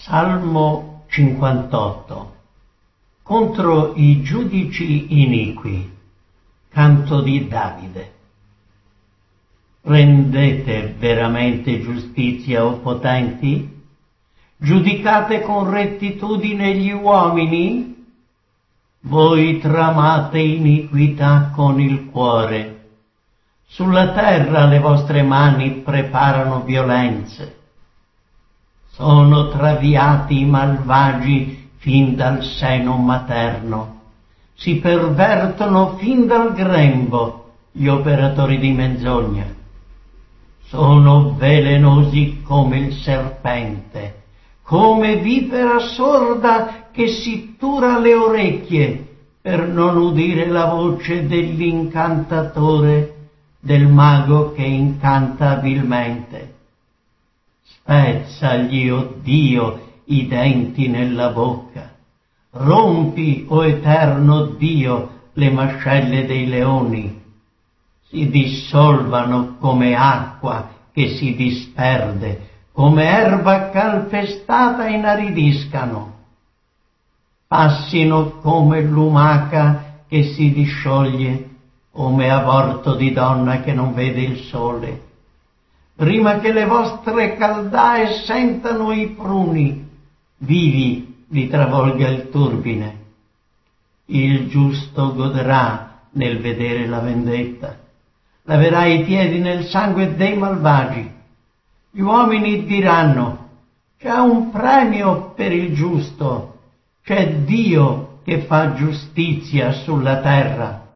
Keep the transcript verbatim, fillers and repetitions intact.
Salmo cinquantotto. Contro i giudici iniqui. Canto di Davide. Rendete veramente giustizia, o potenti? Giudicate con rettitudine gli uomini? Voi tramate iniquità con il cuore. Sulla terra le vostre mani preparano violenze. Sono traviati i malvagi fin dal seno materno. Si pervertono fin dal grembo gli operatori di menzogna. Sono velenosi come il serpente, come vipera sorda che si tura le orecchie per non udire la voce dell'incantatore, del mago che incanta abilmente. Spezzagli, o Dio, i denti nella bocca. Rompi, o eterno Dio, le mascelle dei leoni. Si dissolvano come acqua che si disperde, come erba calpestata inaridiscano. Passino come lumaca che si discioglie, come aborto di donna che non vede il sole. Prima che le vostre caldaie sentano i pruni, vivi vi travolga il turbine. Il giusto godrà nel vedere la vendetta, laverà i piedi nel sangue dei malvagi. Gli uomini diranno: c'è un premio per il giusto, c'è Dio che fa giustizia sulla terra.